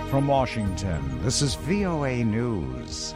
From Washington, this is VOA News.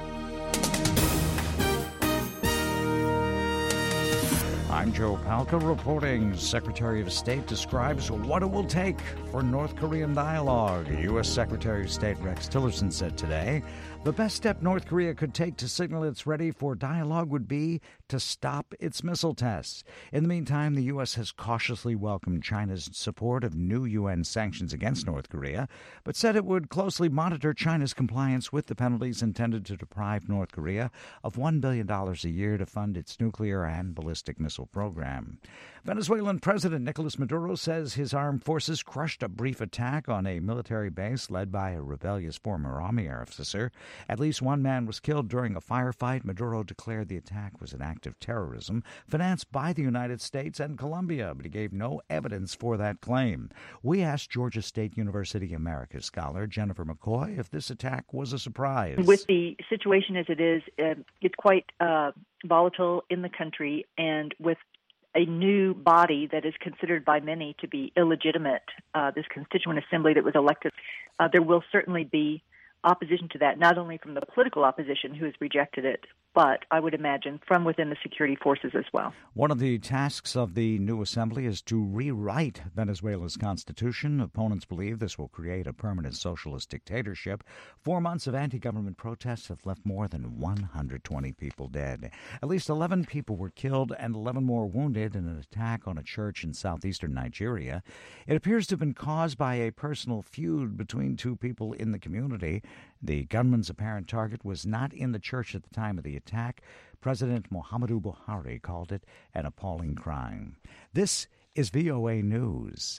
I'm Joe Palca reporting. Secretary of State describes what it will take for North Korean dialogue. U.S. Secretary of State Rex Tillerson said today the best step North Korea could take to signal it's ready for dialogue would be to stop its missile tests. In the meantime, the U.S. has cautiously welcomed China's support of new UN sanctions against North Korea, but said it would closely monitor China's compliance with the penalties intended to deprive North Korea of $1 billion a year to fund its nuclear and ballistic missile program. Venezuelan President Nicolas Maduro says his armed forces crushed a brief attack on a military base led by a rebellious former army officer. At least one man was killed during a firefight. Maduro declared the attack was an act of terrorism financed by the United States and Colombia, but he gave no evidence for that claim. We asked Georgia State University Americas scholar Jennifer McCoy if this attack was a surprise. With the situation as it is, it's quite volatile in the country, and with a new body that is considered by many to be illegitimate, this constituent assembly that was elected, there will certainly be opposition to that, not only from the political opposition who has rejected it, but I would imagine from within the security forces as well. One of the tasks of the new assembly is to rewrite Venezuela's constitution. Opponents believe this will create a permanent socialist dictatorship. 4 months of anti-government protests have left more than 120 people dead. At least 11 people were killed and 11 more wounded in an attack on a church in southeastern Nigeria. It appears to have been caused by a personal feud between two people in the community. The gunman's apparent target was not in the church at the time of the attack. President Muhammadu Buhari called it an appalling crime. This is VOA News.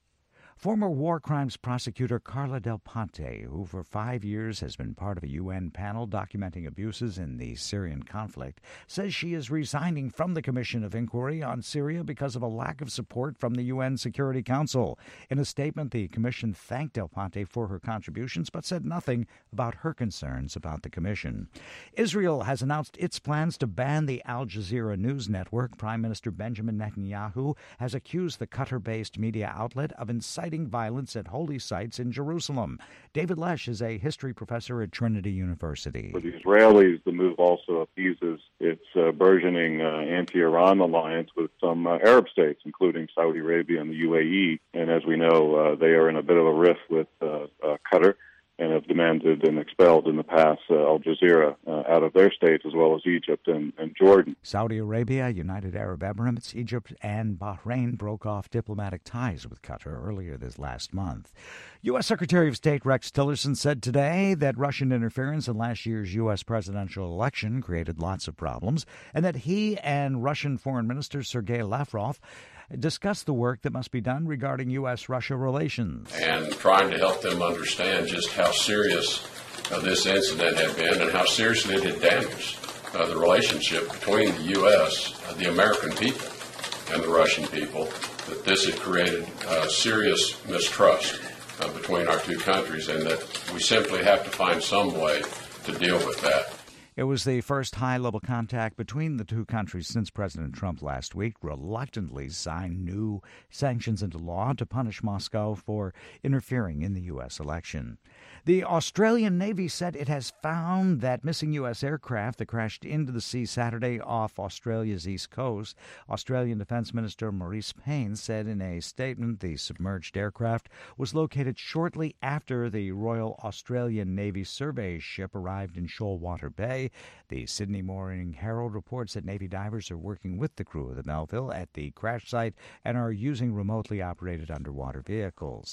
Former war crimes prosecutor Carla Del Ponte, who for 5 years has been part of a UN panel documenting abuses in the Syrian conflict, says she is resigning from the Commission of Inquiry on Syria because of a lack of support from the UN Security Council. In a statement, the Commission thanked Del Ponte for her contributions, but said nothing about her concerns about the Commission. Israel has announced its plans to ban the Al Jazeera news network. Prime Minister Benjamin Netanyahu has accused the Qatar-based media outlet of inciting violence at holy sites in Jerusalem. David Lesh is a history professor at Trinity University. For the Israelis, the move also appeases its burgeoning anti-Iran alliance with some Arab states, including Saudi Arabia and the UAE. And as we know, they are in a bit of a rift with Qatar and have demanded and expelled in the past Al Jazeera out of their states, as well as Egypt and Jordan. Saudi Arabia, United Arab Emirates, Egypt, and Bahrain broke off diplomatic ties with Qatar earlier this last month. U.S. Secretary of State Rex Tillerson said today that Russian interference in last year's U.S. presidential election created lots of problems, and that he and Russian Foreign Minister Sergei Lavrov discussed the work that must be done regarding U.S.-Russia relations. And trying to help them understand just how serious this incident had been and how seriously it had damaged the relationship between the U.S., the American people, and the Russian people, that this had created serious mistrust between our two countries, and that we simply have to find some way to deal with that. It was the first high-level contact between the two countries since President Trump last week reluctantly signed new sanctions into law to punish Moscow for interfering in the U.S. election. The Australian Navy said it has found that missing U.S. aircraft that crashed into the sea Saturday off Australia's east coast. Australian Defense Minister Maurice Payne said in a statement the submerged aircraft was located shortly after the Royal Australian Navy survey ship arrived in Shoalwater Bay. The Sydney Morning Herald reports that Navy divers are working with the crew of the Melville at the crash site and are using remotely operated underwater vehicles.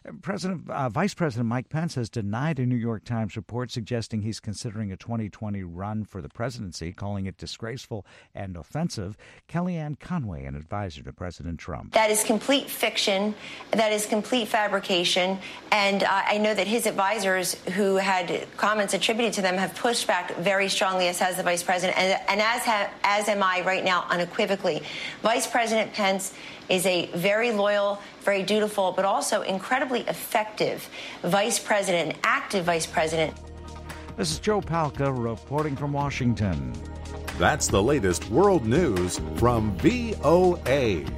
Vice President Mike Pence has denied a New York Times report suggesting he's considering a 2020 run for the presidency, calling it disgraceful and offensive. Kellyanne Conway, an advisor to President Trump. That is complete fiction. That is complete fabrication. And I know that his advisors who had comments attributed to them have pushed back very strongly, as has the vice president, and as am I right now unequivocally. Vice President Pence is a very loyal, very dutiful, but also incredibly effective vice president, active vice president. This is Joe Palca reporting from Washington. That's the latest world news from VOA.